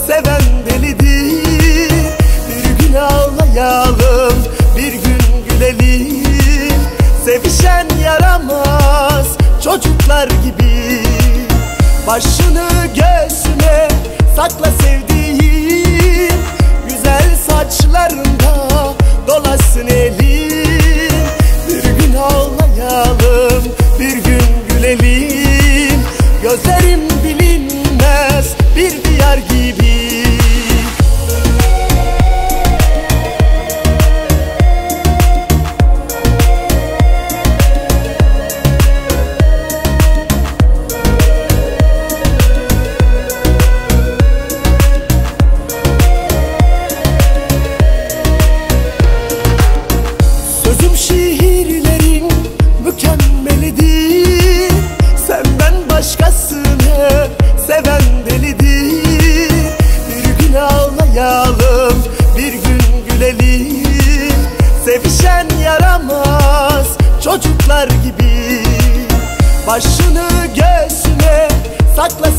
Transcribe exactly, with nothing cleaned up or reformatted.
seven delidir. Bir gün ağlayalım, bir gün gülelim. Sevişen yaramaz çocuklar gibi. Başını göğsüne sakla sevdiğim, güzel saçlarında dolasın elin. Bir gün ağlayalım, bir gün gülelim. Gözlerim bilinmez bir diyar gibi. Sözüm şiirlerin mükemmelidir. Senden başkasını seven delidir. Bir gün ağlayalım, bir gün gülelim. Sevişen yaramaz çocuklar gibi. Başını göğsüne sakla